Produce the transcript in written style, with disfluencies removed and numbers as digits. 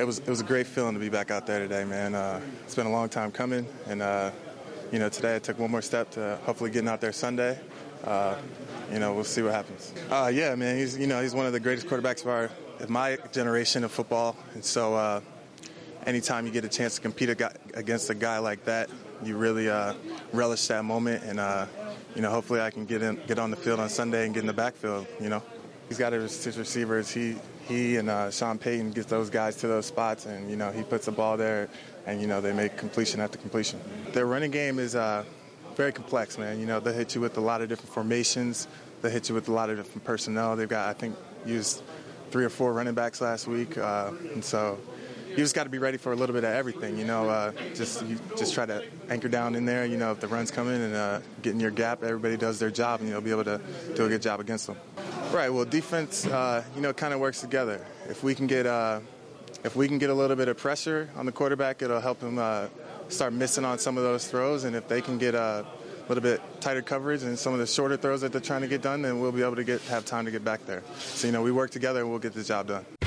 It was a great feeling to be back out there today, man. It's been a long time coming, and today I took one more step to hopefully getting out there Sunday. We'll see what happens. Yeah, man, he's one of the greatest quarterbacks of my generation of football, and so anytime you get a chance to compete against a guy like that, you really relish that moment, and hopefully I can get on the field on Sunday and get in the backfield. He's got his receivers. He and Sean Payton gets those guys to those spots, and he puts the ball there, and they make completion after completion. Their running game is very complex, man. They hit you with a lot of different formations. They hit you with a lot of different personnel. They've got, I think, used 3 or 4 running backs last week, and so you just got to be ready for a little bit of everything. Just try to anchor down in there. If the run's coming and get in your gap, everybody does their job, and you'll be able to do a good job against them. Right. Well, defense, kind of works together. If we can get a little bit of pressure on the quarterback, it'll help him start missing on some of those throws. And if they can get a little bit tighter coverage and some of the shorter throws that they're trying to get done, then we'll be able to have time to get back there. So we work together and we'll get the job done.